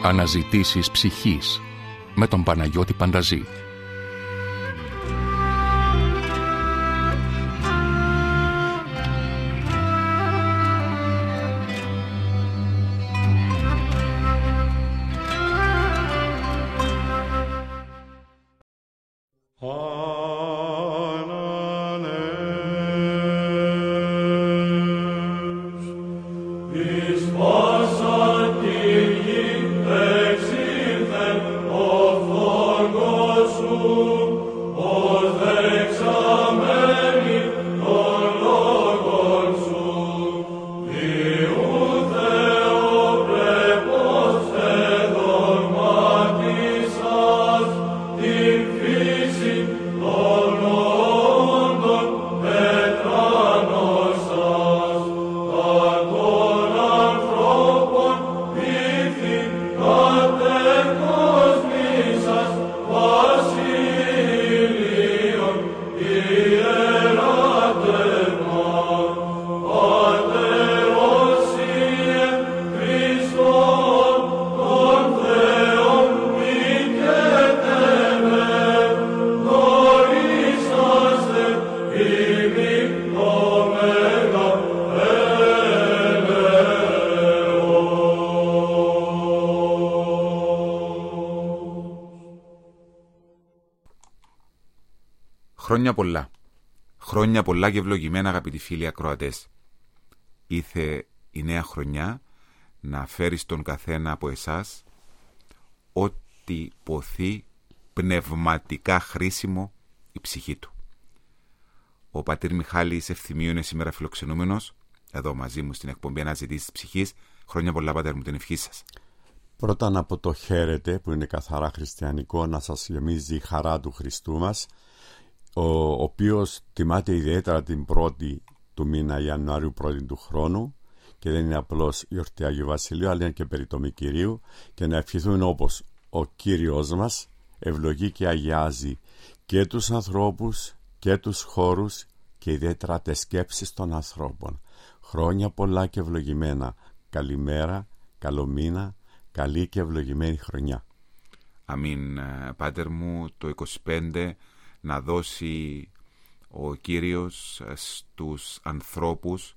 Αναζητήσεις ψυχής με τον Παναγιώτη Πανταζή. Χρόνια πολλά. Χρόνια πολλά και ευλογημένα, αγαπητοί φίλοι ακροατές. Ήρθε η νέα χρονιά να φέρει στον καθένα από εσάς ό,τι ποθεί πνευματικά χρήσιμο η ψυχή του. Ο πατήρ Μιχάλης Ευθυμίου είναι σήμερα φιλοξενούμενος εδώ μαζί μου στην εκπομπή Αναζητήσεις της Ψυχής. Χρόνια πολλά, πατέρ μου, την ευχή σας. Πρώτα να πω το χαίρετε που είναι καθαρά χριστιανικό, να σας γεμίζει η χαρά του Χριστού μας, ο οποίος τιμάται ιδιαίτερα την 1η του μήνα Ιανουαρίου, 1η του χρόνου, και δεν είναι απλώς η γιορτή Αγίου Βασιλείου, αλλά είναι και περιτομή Κυρίου, και να ευχηθούν όπως ο Κύριος μας ευλογεί και αγιάζει και τους ανθρώπους και τους χώρους και ιδιαίτερα τις σκέψεις των ανθρώπων. Χρόνια πολλά και ευλογημένα. Καλημέρα, καλό μήνα, καλή και ευλογημένη χρονιά. Αμήν, πάτερ μου, το 25 να δώσει ο Κύριος στους ανθρώπους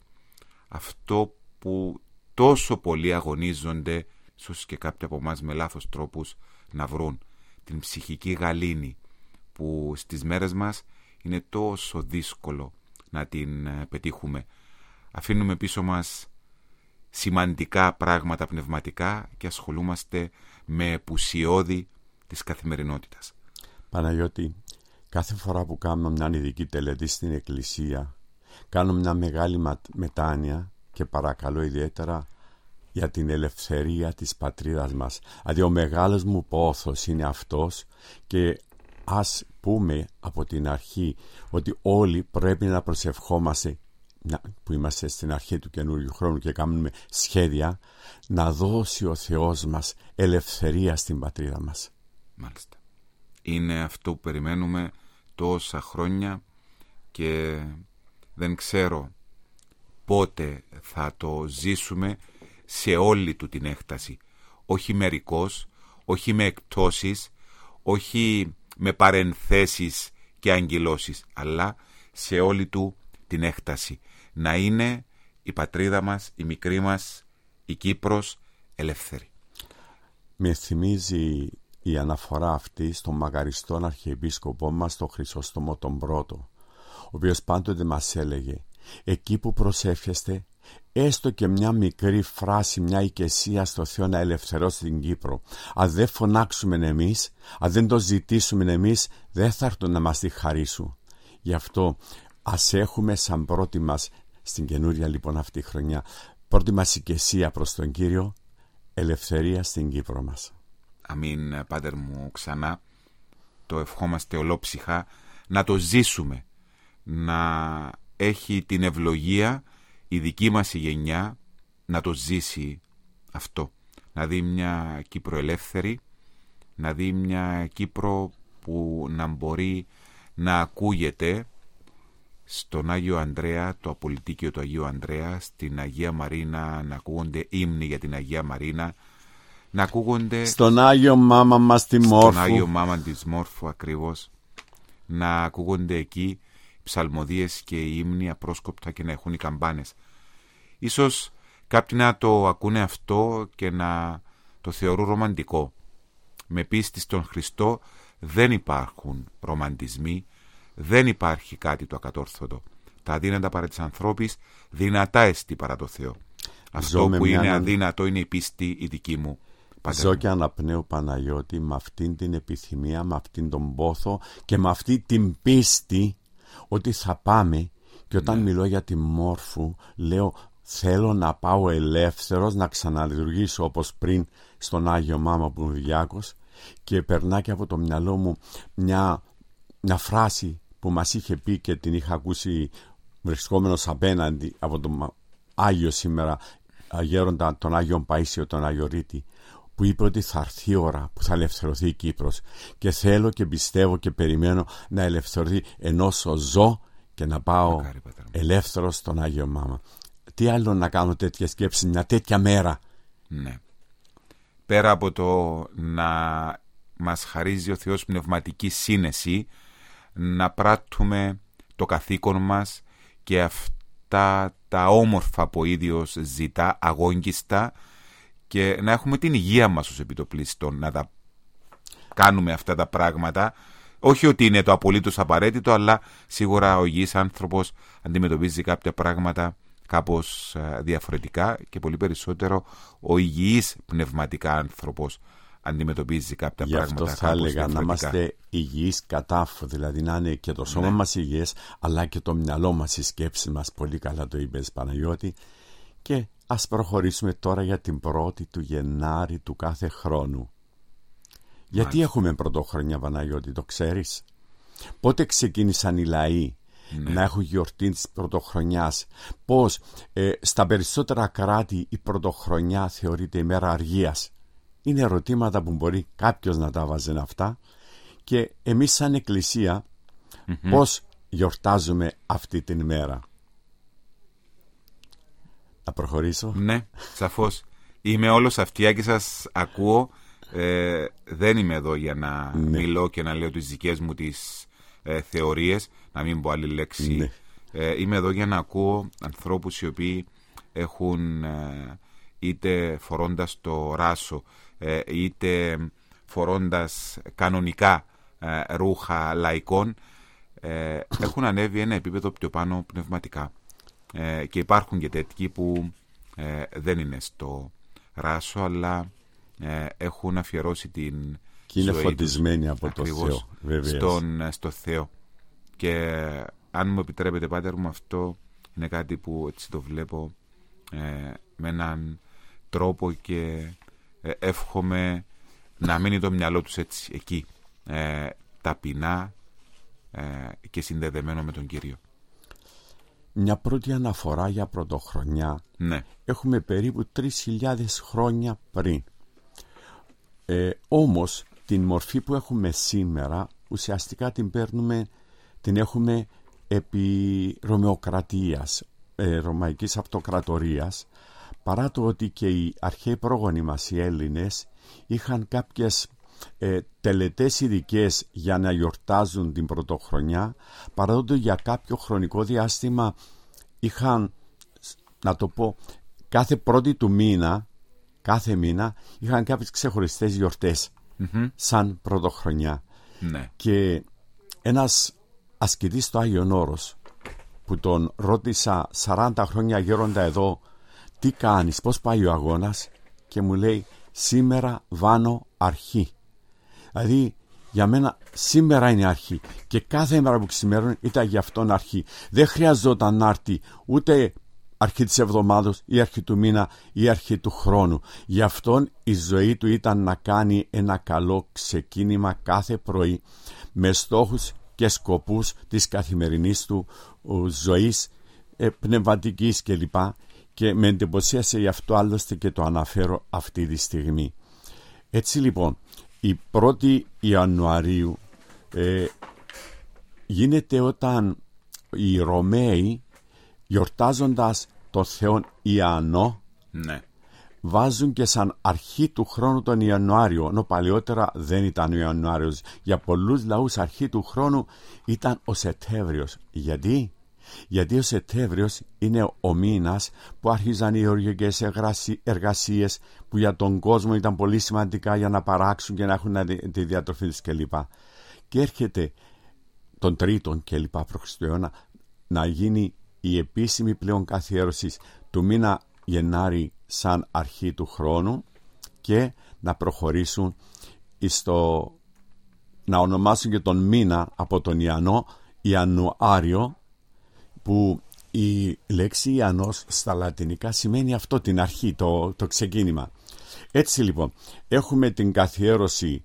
αυτό που τόσο πολλοί αγωνίζονται, ίσως και κάποιοι από εμάς με λάθος τρόπους, να βρουν, την ψυχική γαλήνη που στις μέρες μας είναι τόσο δύσκολο να την πετύχουμε. Αφήνουμε πίσω μας σημαντικά πράγματα πνευματικά και ασχολούμαστε με πουσιώδη της καθημερινότητας. Παναγιώτη, κάθε φορά που κάνουμε μια ειδική τελετή στην Εκκλησία, κάνουμε μια μεγάλη μετάνοια και παρακαλώ ιδιαίτερα για την ελευθερία της πατρίδας μας. Δηλαδή ο μεγάλος μου πόθος είναι αυτός, και ας πούμε από την αρχή ότι όλοι πρέπει να προσευχόμαστε, που είμαστε στην αρχή του καινούριου χρόνου και κάνουμε σχέδια, να δώσει ο Θεός μας ελευθερία στην πατρίδα μας. Μάλιστα. Είναι αυτό που περιμένουμε τόσα χρόνια και δεν ξέρω πότε θα το ζήσουμε σε όλη του την έκταση. Όχι μερικώς, όχι με εκτόσεις, όχι με παρενθέσεις και αγγυλώσεις, αλλά σε όλη του την έκταση. Να είναι η πατρίδα μας, η μικρή μας, η Κύπρος ελεύθερη. Με θυμίζει η αναφορά αυτή στον μακαριστόν αρχιεπίσκοπό μας, τον Χρυσόστομο τον Πρώτο, ο οποίος πάντοτε μας έλεγε, εκεί που προσεύχεστε, έστω και μια μικρή φράση, μια οικεσία στο Θεό να ελευθερώσει την Κύπρο. Αν δεν φωνάξουμε εμείς, αν δεν το ζητήσουμε εμείς, δεν θα έρθουν να μας τη χαρίσουν. Γι' αυτό ας έχουμε σαν πρώτη μας, στην καινούρια λοιπόν αυτή χρονιά, πρώτη μας οικεσία προς τον Κύριο, ελευθερία στην Κύπρο μας. Αμήν, πάτερ μου, ξανά το ευχόμαστε ολόψυχα, να το ζήσουμε, να έχει την ευλογία η δική μας η γενιά να το ζήσει αυτό, να δει μια Κύπρο ελεύθερη, να δει μια Κύπρο που να μπορεί να ακούγεται στον Άγιο Ανδρέα, το απολυτίκιο του Αγίου Ανδρέα, στην Αγία Μαρίνα, να ακούγονται ύμνοι για την Αγία Μαρίνα, να ακούγονται στον Άγιο Μάμα μας τη Μόρφου. Στον Άγιο Μάμα της Μόρφου ακριβώς. Να ακούγονται εκεί οι ψαλμοδίες και οι ύμνοι απρόσκοπτα και να έχουν οι καμπάνες. Ίσως κάποιοι να το ακούνε αυτό και να το θεωρούν ρομαντικό. Με πίστη στον Χριστό δεν υπάρχουν ρομαντισμοί, δεν υπάρχει κάτι το ακατόρθωτο. Τα αδύνατα παρά της ανθρώπης δυνατά εστί παρά το Θεό. Αυτό που είναι αδύνατο είναι η πίστη η δική μου. Ζω και αναπνέω, Παναγιώτη, με αυτήν την επιθυμία, με αυτήν τον πόθο και με αυτή την πίστη ότι θα πάμε. Και όταν μιλώ για τη Μόρφου, λέω θέλω να πάω ελεύθερος, να ξαναλειτουργήσω όπως πριν στον Άγιο Μάμα που είναι διάκος, και περνά και από το μυαλό μου μια φράση που μας είχε πει και την είχα ακούσει βρισκόμενος απέναντι από τον Άγιο σήμερα γέροντα, τον Άγιο Παΐσιο, τον Αγιορείτη, που είπε ότι θα έρθει η ώρα που θα ελευθερωθεί η Κύπρος, και θέλω και πιστεύω και περιμένω να ελευθερωθεί ενός ζω και να πάω ελεύθερος στον Άγιο Μάμα. Τι άλλο να κάνω τέτοια σκέψη μια τέτοια μέρα? Ναι. Πέρα από το να μας χαρίζει ο Θεός πνευματική σύνεση, να πράττουμε το καθήκον μας και αυτά τα όμορφα που ο ίδιος ζητά αγόγγιστα, και να έχουμε την υγεία μας ως επιτοπλίστων να τα κάνουμε αυτά τα πράγματα. Όχι ότι είναι το απολύτως απαραίτητο, αλλά σίγουρα ο υγιής άνθρωπος αντιμετωπίζει κάποια πράγματα κάπως διαφορετικά, και πολύ περισσότερο ο υγιής πνευματικά άνθρωπος αντιμετωπίζει κάποια πράγματα κάπως διαφορετικά. Γι' αυτό θα έλεγα να είμαστε υγιείς κατάφου, δηλαδή να είναι και το σώμα μας υγιές, αλλά και το μυαλό μας, η σκέψη μας. Πολύ καλά το είπες, Παναγιώτη. Και ας προχωρήσουμε τώρα για την 1η του Γενάρη του κάθε χρόνου. Γιατί έχουμε πρωτοχρονιά, Παναγιώτη, το ξέρεις? Πότε ξεκίνησαν οι λαοί να έχουν γιορτή της πρωτοχρονιάς? Πώς στα περισσότερα κράτη η πρωτοχρονιά θεωρείται ημέρα αργίας? Είναι ερωτήματα που μπορεί κάποιος να τα βάζει αυτά. Και εμείς σαν Εκκλησία πώς γιορτάζουμε αυτή την ημέρα? Να προχωρήσω? Ναι, σαφώς. Είμαι όλος αυτιά και σας ακούω. Δεν είμαι εδώ για να μιλώ και να λέω τις δικές μου τις θεωρίες, να μην πω άλλη λέξη. Είμαι εδώ για να ακούω ανθρώπους οι οποίοι έχουν είτε φορώντας το ράσο, είτε φορώντας κανονικά ρούχα λαϊκών, έχουν ανέβει ένα επίπεδο πιο πάνω πνευματικά. Και υπάρχουν και τέτοιοι που δεν είναι στο ράσο, αλλά έχουν αφιερώσει την και είναι ζωή φωτισμένοι τους, από το Θεό, βέβαια, στο Θεό. Και αν μου επιτρέπετε, Πάτερ μου, αυτό είναι κάτι που έτσι το βλέπω με έναν τρόπο, και εύχομαι να μείνει το μυαλό τους έτσι εκεί, ταπεινά και συνδεδεμένο με τον Κύριο. Μια πρώτη αναφορά για πρωτοχρονιά έχουμε περίπου 3.000 χρόνια πριν. Όμως την μορφή που έχουμε σήμερα ουσιαστικά την έχουμε επί Ρωμαιοκρατίας, Ρωμαϊκής Αυτοκρατορίας, παρά το ότι και οι αρχαίοι πρόγονοι μας οι Έλληνες είχαν κάποιες τελετές ειδικές για να γιορτάζουν την πρωτοχρονιά, παρά το ότι για κάποιο χρονικό διάστημα είχαν, να το πω, κάθε πρώτη του μήνα, κάθε μήνα είχαν κάποιες ξεχωριστές γιορτές σαν πρωτοχρονιά. Και ένας ασκητής στο Άγιον Όρος που τον ρώτησα 40 χρόνια γέροντα εδώ, τι κάνεις, πώς πάει ο αγώνας, και μου λέει σήμερα βάνω αρχή. Δηλαδή για μένα σήμερα είναι αρχή, και κάθε μέρα που ξημερώνει ήταν για αυτόν αρχή. Δεν χρειαζόταν να έρθει ούτε αρχή της εβδομάδος ή αρχή του μήνα ή αρχή του χρόνου. Γι' αυτόν η ζωή του ήταν να κάνει ένα καλό ξεκίνημα κάθε πρωί με στόχους και σκοπούς της καθημερινής του ζωής, πνευματικής κλπ. Και με εντυπωσίασε γι' αυτό άλλωστε και το αναφέρω αυτή τη στιγμή. Έτσι λοιπόν, η 1η Ιανουαρίου γίνεται όταν οι Ρωμαίοι, γιορτάζοντας το Θεόν Ιαννό, βάζουν και σαν αρχή του χρόνου τον Ιανουάριο, ενώ παλιότερα δεν ήταν ο Ιανουάριος. Για πολλούς λαούς αρχή του χρόνου ήταν ο Σεπτέμβριος. Γιατί ο Σεπτέμβριος είναι ο μήνας που άρχιζαν οι γεωργικές εργασίες που για τον κόσμο ήταν πολύ σημαντικά για να παράξουν και να έχουν τη διατροφή τους κλπ. Και έρχεται τον Τρίτον κλπ. π.Χ. να γίνει η επίσημη πλέον καθιέρωση του μήνα Γενάρη σαν αρχή του χρόνου και να προχωρήσουν να ονομάσουν και τον μήνα από τον Ιανουάριο, που η λέξη Ιαννός στα λατινικά σημαίνει αυτό, την αρχή, το ξεκίνημα. Έτσι λοιπόν έχουμε την καθιέρωση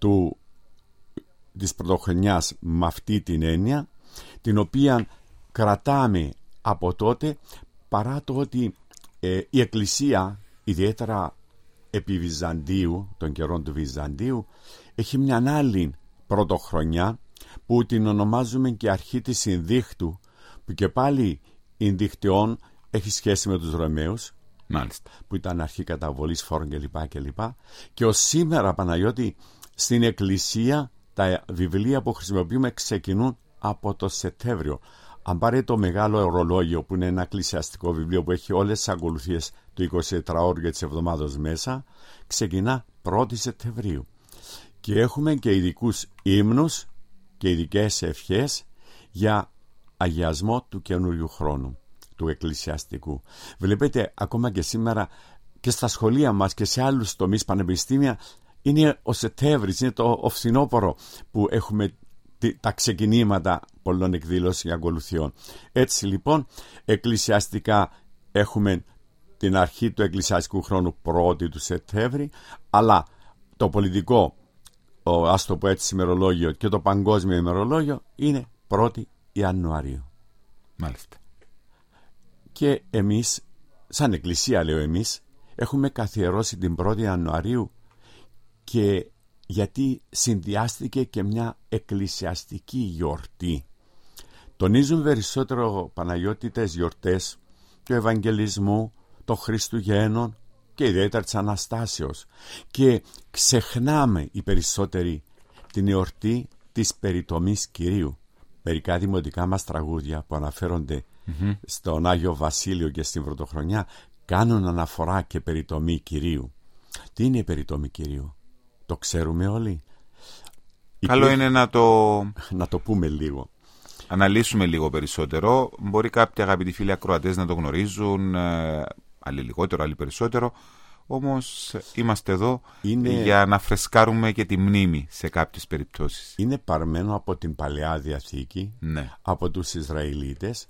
της πρωτοχρονιάς με αυτή την έννοια, την οποία κρατάμε από τότε, παρά το ότι η Εκκλησία, ιδιαίτερα επί Βυζαντίου, των καιρών του Βυζαντίου, έχει μια άλλη πρωτοχρονιά που την ονομάζουμε και αρχή της Συνδίχτου, που και πάλι η Ινδιχτιόν έχει σχέση με τους Ρωμαίους. Μάλιστα. Που ήταν αρχή καταβολής φόρων κλπ. Και ως σήμερα, Παναγιώτη, στην Εκκλησία τα βιβλία που χρησιμοποιούμε ξεκινούν από το Σεπτέμβριο. Αν πάρει το μεγάλο ορολόγιο, που είναι ένα εκκλησιαστικό βιβλίο που έχει όλες τις ακολουθίες του 24ωρου και της εβδομάδος μέσα, ξεκινά 1η Σεπτεμβρίου. Και έχουμε και ειδικούς ύμνους και ειδικές ευχές για αγιασμό του καινούριου χρόνου, του εκκλησιαστικού. Βλέπετε, ακόμα και σήμερα και στα σχολεία μας και σε άλλους τομείς, πανεπιστήμια, είναι ο Σεπτέμβρης, είναι το φθινόπωρο που έχουμε τα ξεκινήματα πολλών εκδήλωσεων και ακολουθιών. Έτσι λοιπόν, εκκλησιαστικά έχουμε την αρχή του εκκλησιαστικού χρόνου 1η του Σεπτέμβρη, αλλά το πολιτικό, ας το πω έτσι, ημερολόγιο και το παγκόσμιο ημερολόγιο είναι 1η Ιανουαρίου. Μάλιστα. Και εμείς, σαν Εκκλησία λέω εμείς, έχουμε καθιερώσει την 1η Ιανουαρίου, και γιατί συνδυάστηκε και μια εκκλησιαστική γιορτή. Τονίζουν περισσότερο, Παναγιώτη, τις γιορτές του Ευαγγελισμού, των Χριστουγέννων και ιδιαίτερα της Αναστάσεως, και ξεχνάμε οι περισσότεροι την εορτή της περιτομής Κυρίου. Μερικά δημοτικά μας τραγούδια που αναφέρονται στον Άγιο Βασίλειο και στην Πρωτοχρονιά κάνουν αναφορά και περιτομή Κυρίου. Τι είναι η περιτομή Κυρίου? Το ξέρουμε όλοι? Καλό είναι να το πούμε λίγο, αναλύσουμε λίγο περισσότερο. Μπορεί κάποιοι αγαπητοί φίλοι ακροατές να το γνωρίζουν, άλλοι λιγότερο, άλλοι περισσότερο. Όμως είμαστε εδώ για να φρεσκάρουμε και τη μνήμη σε κάποιες περιπτώσεις. Είναι παρμένο από την Παλαιά Διαθήκη, ναι, από τους Ισραηλίτες,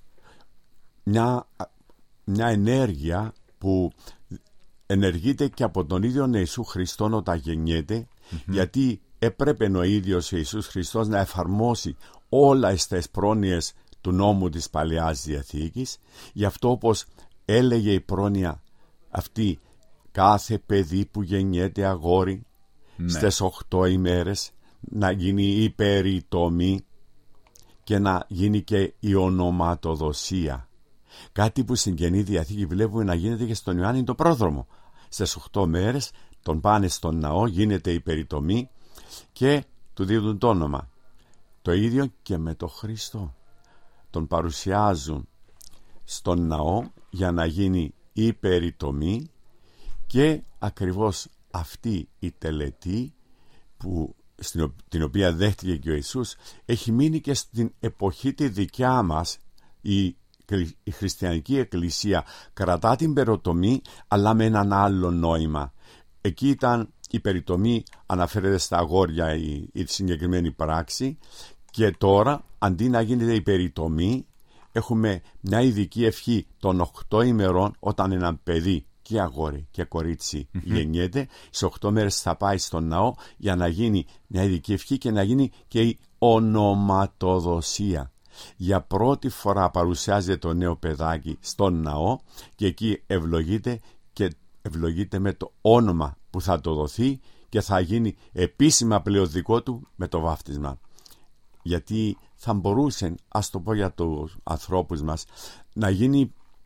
μια ενέργεια που ενεργείται και από τον ίδιο Ιησού Χριστόν όταν γεννιέται, γιατί έπρεπε ο ίδιος Ιησούς Χριστός να εφαρμόσει όλες τις πρόνοιες του νόμου της Παλαιάς Διαθήκης. Γι' αυτό, όπως έλεγε η πρόνοια αυτή, κάθε παιδί που γεννιέται αγόρι, στις 8 ημέρες να γίνει η περιτομή και να γίνει και η ονοματοδοσία. Κάτι που στην Καινή Διαθήκη βλέπουμε να γίνεται και στον Ιωάννη το πρόδρομο. Στις 8 μέρες τον πάνε στον ναό, γίνεται η περιτομή και του δίδουν το όνομα. Το ίδιο και με τον Χριστό. Τον παρουσιάζουν στον ναό για να γίνει η περιτομή, και ακριβώς αυτή η τελετή την οποία δέχτηκε και ο Ιησούς έχει μείνει και στην εποχή τη δικιά μας. Η χριστιανική εκκλησία κρατά την περιτομή, αλλά με έναν άλλο νόημα. Εκεί ήταν η περιτομή, αναφέρεται στα αγόρια η συγκεκριμένη πράξη, και τώρα αντί να γίνεται η περιτομή έχουμε μια ειδική ευχή των 8 ημερών, όταν ένα παιδί και αγόρι και κορίτσι γεννιέται, σε 8 μέρες θα πάει στον ναό για να γίνει μια ειδική ευχή και να γίνει και η ονοματοδοσία. Για πρώτη φορά παρουσιάζεται το νέο παιδάκι στον ναό και εκεί ευλογείται με το όνομα που θα το δοθεί και θα γίνει επίσημα πλέον δικό του με το βάφτισμα. Γιατί θα μπορούσε, ας το πω για τους ανθρώπους μας, να γίνει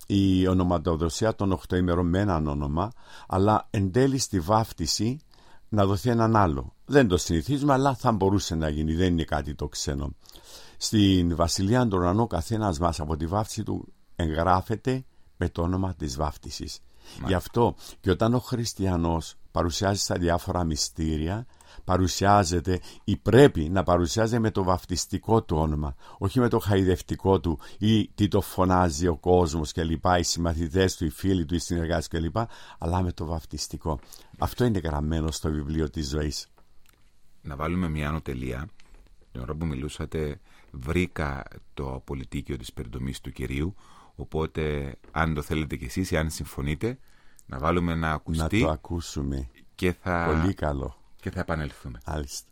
η ονοματοδοσία των 8 ημερών με έναν όνομα, αλλά εν τέλει στη βάφτιση να δοθεί έναν άλλο. Δεν το συνηθίζουμε, αλλά θα μπορούσε να γίνει, δεν είναι κάτι το ξένο. Στην Βασιλεία του Ουρανού καθένας μας από τη βάφτιση του εγγράφεται με το όνομα της βάφτισης. Γι' αυτό και όταν ο χριστιανός παρουσιάζει στα διάφορα μυστήρια, παρουσιάζεται ή πρέπει να παρουσιάζεται με το βαφτιστικό του όνομα, όχι με το χαϊδευτικό του ή τι το φωνάζει ο κόσμος και λοιπά, οι συμμαθητές του, οι φίλοι του, οι συνεργάτες και λοιπά, αλλά με το βαφτιστικό. Αυτό είναι γραμμένο στο βιβλίο της ζωής. Να βάλουμε μια άνω τελεία. Την ώρα που μιλούσατε βρήκα το απολυτίκιο της περιτομής του Κυρίου, οπότε αν το θέλετε κι εσείς ή αν συμφωνείτε να βάλουμε ένα ακουστή. Να το ακούσουμε. Και πολύ καλό. Και θα επανέλθουμε. Άλιστα.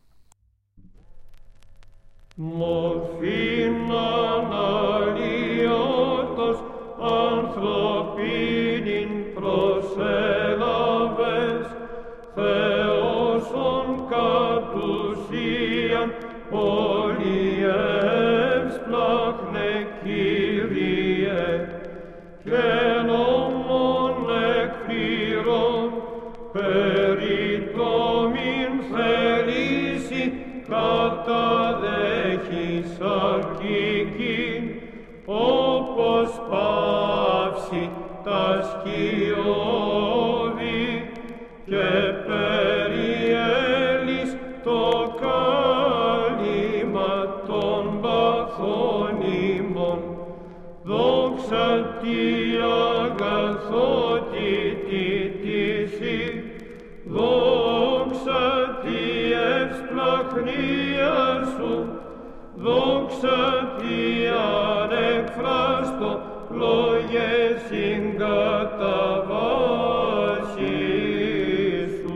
Μορφήν αναλύωτος ανθρωπίνην προσέλαβες, Θεόσον κατ' ουσίαν πολυεύσπλαχνε Κύριε, και νόμον εκφύρον περί το μην θελήσει καταδέχεις αρκήκην, όπως πάυσει τα σκιώδη και περιέλεις το κάλυμα των παθών ημών. Δόξα τη αγαθότητη τύση, δόξα τη ευσπλαχνία σου, δόξα τη ανεκφράστο λόγε συγκαταβάσει σου.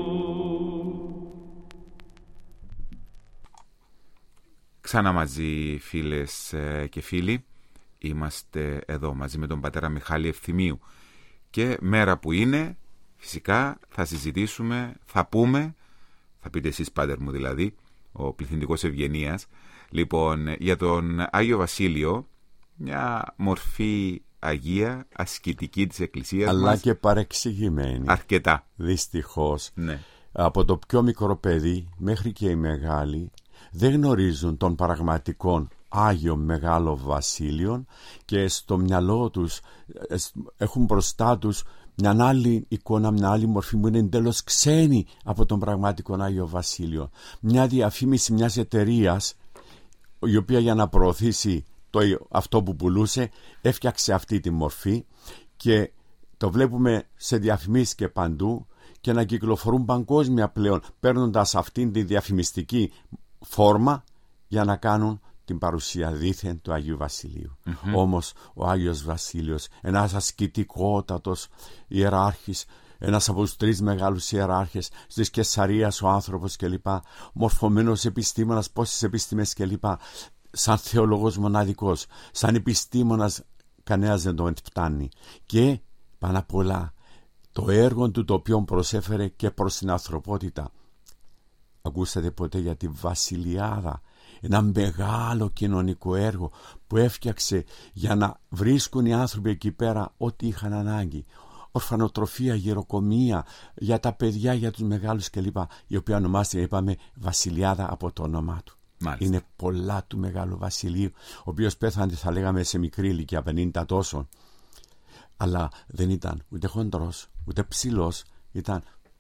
Ξανά μαζί φίλες και φίλοι, είμαστε εδώ μαζί με τον πατέρα Μιχάλη Ευθυμίου και μέρα που είναι φυσικά θα συζητήσουμε, θα πούμε, θα πείτε εσείς πάτερ μου δηλαδή, ο πληθυντικός ευγενίας, λοιπόν για τον Άγιο Βασίλειο, μια μορφή αγία, ασκητική της Εκκλησίας αλλά μας, και παρεξηγημένη. Αρκετά. Δυστυχώς. Ναι. Από το πιο μικρό παιδί μέχρι και οι μεγάλοι δεν γνωρίζουν τον πραγματικό Άγιο Μεγάλο Βασίλειο και στο μυαλό τους έχουν μπροστά τους μια άλλη εικόνα, μια άλλη μορφή που είναι εντελώς ξένη από τον πραγματικό Άγιο Βασίλειο. Μια διαφήμιση μιας εταιρείας η οποία για να προωθήσει αυτό που πουλούσε έφτιαξε αυτή τη μορφή και το βλέπουμε σε διαφημίσεις και παντού και να κυκλοφορούν παγκόσμια πλέον παίρνοντας αυτήν τη διαφημιστική φόρμα για να κάνουν την παρουσία δήθεν του Αγίου Βασιλείου. Όμως ο Άγιος Βασίλειος, ένας ασκητικότατος ιεράρχης, ένας από τους 3 μεγάλους ιεράρχες της Καισαρίας ο άνθρωπος κλπ, μορφωμένος επιστήμονας, πόσες επιστήμες κλπ, σαν θεολόγος μοναδικός, σαν επιστήμονας κανένας δεν τον φτάνει. Και πάνω απ' όλα το έργο του το οποίο προσέφερε και προς την ανθρωπότητα. Ακούσατε ποτέ για τη Βασιλιάδα, ένα μεγάλο κοινωνικό έργο που έφτιαξε για να βρίσκουν οι άνθρωποι εκεί πέρα ό,τι είχαν ανάγκη. Ορφανοτροφία, γεροκομεία, για τα παιδιά, για τους μεγάλους κλπ. Η οποία ονομάστηκε, είπαμε, Βασιλιάδα από το όνομά του. Μάλιστα. Είναι πολλά του Μεγάλου Βασιλείου, ο οποίος πέθανε, θα λέγαμε, σε μικρή ηλικία, 50 τόσο. Αλλά δεν ήταν ούτε χοντρός, ούτε ψηλός, ήταν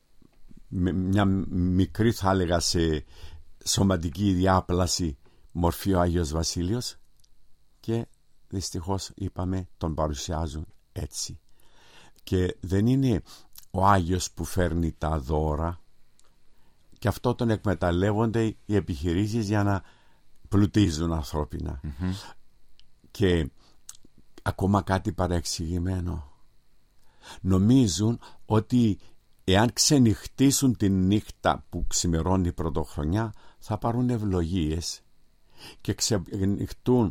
μια μικρή, θα έλεγα, σε σωματική διάπλαση μορφή ο Άγιος Βασίλειος και δυστυχώς, είπαμε, τον παρουσιάζουν έτσι. Και δεν είναι ο Άγιος που φέρνει τα δώρα, και αυτό τον εκμεταλλεύονται οι επιχειρήσεις για να πλουτίζουν ανθρώπινα. Και ακόμα κάτι παρεξηγημένο. Νομίζουν ότι εάν ξενυχτήσουν τη νύχτα που ξημερώνει η πρωτοχρονιά θα πάρουν ευλογίες και ξενυχτούν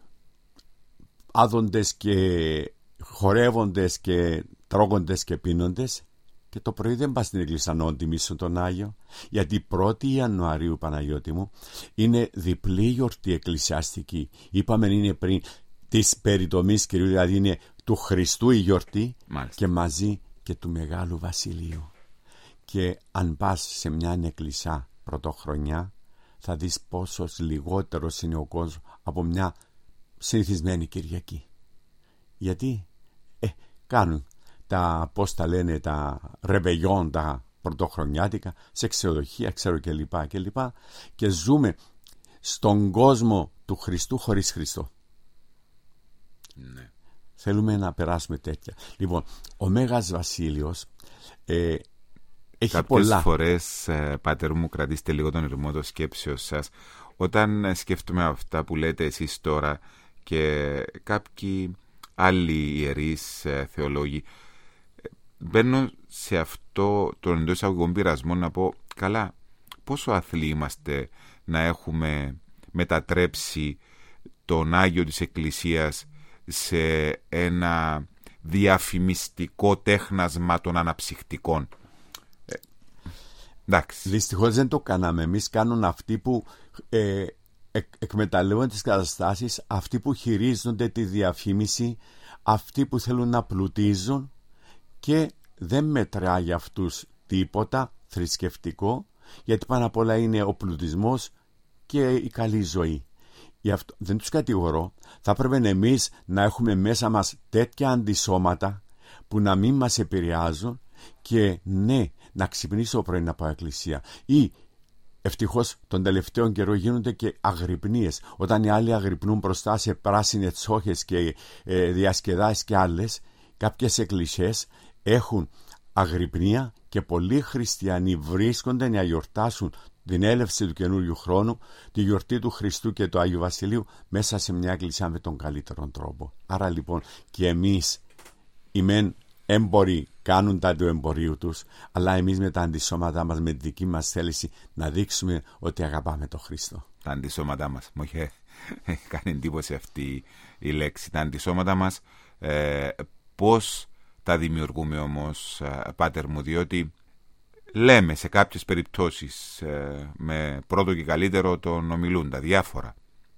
άδοντες και χορεύοντες και τρώγοντες και πίνοντες και το πρωί δεν πας στην εκκλησία να τιμήσουν τον Άγιο, γιατί 1η Ιανουαρίου, Παναγιώτη μου, είναι διπλή γιορτή εκκλησιαστική. Είπαμε είναι πριν της περιτομής Κυρίου, δηλαδή είναι του Χριστού η γιορτή. Μάλιστα. Και μαζί και του Μεγάλου Βασιλείου. Και αν πας σε μια εκκλησιά πρωτοχρονιά, θα δεις πόσος λιγότερος είναι ο κόσμος από μια συνηθισμένη Κυριακή. Γιατί κάνουν τα, πώς τα λένε, τα ρεβεγιόν, τα πρωτοχρονιάτικα, σε ξενοδοχεία, ξέρω κλπ. Και ζούμε στον κόσμο του Χριστού χωρίς Χριστό. Ναι. Θέλουμε να περάσουμε τέτοια. Λοιπόν, ο Μέγας Βασίλειος έχει κάποιες πολλά. φορές, πάτερ μου, κρατήστε λίγο τον ηρμό των σκέψεως σας. Όταν σκέφτομαι αυτά που λέτε εσείς τώρα και κάποιοι άλλοι ιερείς θεολόγοι, μπαίνω σε αυτό τον εντός εισαγωγικών πειρασμό να πω, καλά, πόσο αθλοί είμαστε να έχουμε μετατρέψει τον Άγιο της Εκκλησίας σε ένα διαφημιστικό τέχνασμα των αναψυχτικών. Εντάξει. Δυστυχώς δεν το κάναμε. Εμείς κάνουν αυτοί που εκμεταλλεύονται τις καταστάσεις, αυτοί που χειρίζονται τη διαφήμιση, αυτοί που θέλουν να πλουτίζουν, και δεν μετρά για αυτούς τίποτα θρησκευτικό, γιατί πάνω απ' όλα είναι ο πλουτισμός και η καλή ζωή. Γι' αυτό δεν τους κατηγορώ. Θα πρέπει εμείς να έχουμε μέσα μας τέτοια αντισώματα που να μην μας επηρεάζουν, και ναι, να ξυπνήσω πρωί να πάω εκκλησία. Ή ευτυχώς τον τελευταίο καιρό γίνονται και αγρυπνίες. Όταν οι άλλοι αγρυπνούν μπροστά σε πράσινες τσόχες και διασκεδάσεις και άλλες, κάποιες εκκλησίες έχουν αγρυπνία και πολλοί χριστιανοί βρίσκονται να γιορτάσουν την έλευση του καινούριου χρόνου, τη γιορτή του Χριστού και του Άγιου Βασιλείου, μέσα σε μια εκκλησία με τον καλύτερο τρόπο. Άρα λοιπόν και εμείς, οι μεν έμποροι κάνουν τα του εμπορίου τους, αλλά εμείς με τα αντισώματά μας, με τη δική μας θέληση, να δείξουμε ότι αγαπάμε τον Χριστό. Τα αντισώματά μας, μου είχε κάνει εντύπωση αυτή η λέξη, τα αντισώματα μας. Πώς τα δημιουργούμε όμως, πάτερ μου, διότι λέμε σε κάποιες περιπτώσεις με πρώτο και καλύτερο τον ομιλούντα διάφορα.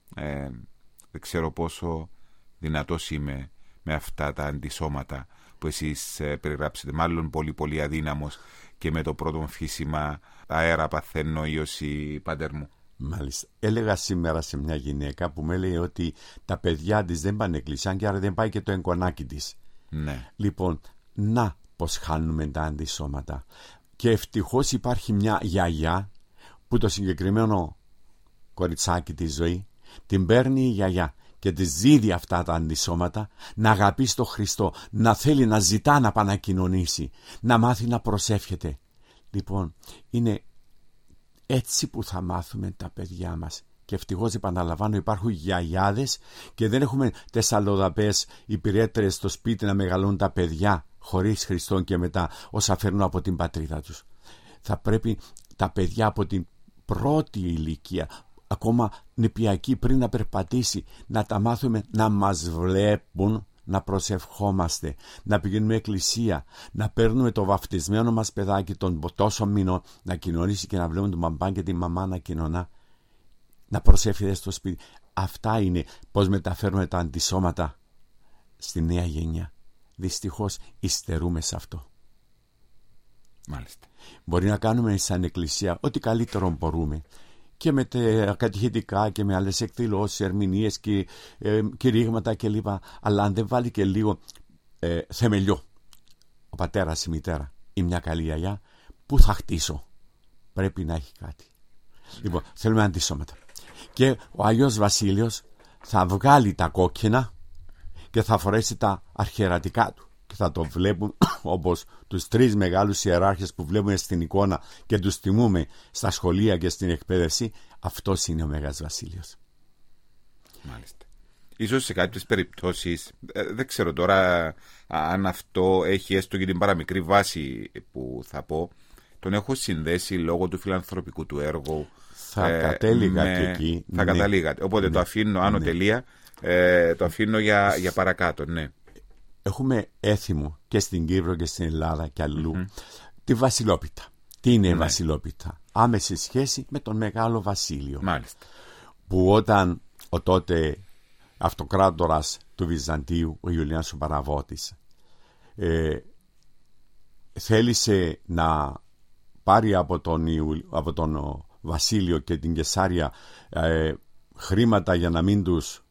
Δεν ξέρω πόσο δυνατός είμαι με αυτά τα αντισώματα που εσείς περιγράψετε. Μάλλον πολύ πολύ αδύναμος, και με το πρώτο φύσιμα αέρα παθαίνω ίωση, πάτερ μου. Μάλιστα. Έλεγα σήμερα σε μια γυναίκα που με έλεγε ότι τα παιδιά της δεν πάνε εκκλησία, και άρα δεν πάει και το εγγονάκι της. Ναι. Λοιπόν, να πως χάνουμε τα αντισώματα. Και ευτυχώς υπάρχει μια γιαγιά που το συγκεκριμένο κοριτσάκι της ζωή την παίρνει η γιαγιά και της δίδει αυτά τα αντισώματα, να αγαπήσει τον Χριστό, να θέλει να ζητά να πανακοινωνήσει, να μάθει να προσεύχεται. Λοιπόν, είναι έτσι που θα μάθουμε τα παιδιά μας. Και ευτυχώς, επαναλαμβάνω, υπάρχουν γιαγιάδες και δεν έχουμε τεσσαλοδαπές υπηρέτρες στο σπίτι να μεγαλώνουν τα παιδιά χωρίς Χριστόν και μετά όσα φέρνουν από την πατρίδα τους. Θα πρέπει τα παιδιά από την πρώτη ηλικία, ακόμα νηπιακή, πριν να περπατήσει, να τα μάθουμε να μας βλέπουν, να προσευχόμαστε, να πηγαίνουμε εκκλησία, να παίρνουμε το βαφτισμένο μας παιδάκι των τόσο μηνών να κοινωνήσει και να βλέπουμε τον μπαμπά και τη μαμά να κοινωνά, να προσεύχεται στο σπίτι. Αυτά είναι πώς μεταφέρουμε τα αντισώματα στη νέα γενιά. Δυστυχώς υστερούμε σε αυτό. Μάλιστα. Μπορεί να κάνουμε σαν εκκλησία ό,τι καλύτερο μπορούμε, και με τα κατηχητικά και με άλλες εκδηλώσεις, ερμηνείες και κηρύγματα κλπ. Αλλά αν δεν βάλει και λίγο θεμελιό ο πατέρας, η μητέρα ή μια καλή γιαγιά, πού θα χτίσω? Πρέπει να έχει κάτι. Λοιπόν, θέλουμε αντισώματα. Και ο Άγιος Βασίλειος θα βγάλει τα κόκκινα και θα φορέσει τα αρχιερατικά του. Και θα το βλέπουν όπως τους τρεις μεγάλους ιεράρχες που βλέπουμε στην εικόνα και τους τιμούμε στα σχολεία και στην εκπαίδευση. Αυτός είναι ο Μέγας Βασίλειος. Μάλιστα. Ίσως σε κάποιες περιπτώσεις, δεν ξέρω τώρα αν αυτό έχει έστω και την παραμικρή βάση που θα πω, τον έχω συνδέσει λόγω του φιλανθρωπικού του έργου. Θα κατέληγα και εκεί. Θα καταλήγατε. Οπότε το αφήνω άνω τελεία, το αφήνω για παρακάτω, ναι. Έχουμε έθιμο και στην Κύπρο και στην Ελλάδα και αλλού τη Βασιλόπιτα. Τι είναι η Βασιλόπιτα? Άμεση σχέση με τον Μεγάλο Βασίλειο. Μάλιστα. Που όταν ο τότε αυτοκράτορας του Βυζαντίου, ο Ιουλιανός ο Παραβότης. Θέλησε να πάρει από τον Βασίλειο και την Κεσάρια χρήματα για να μην τους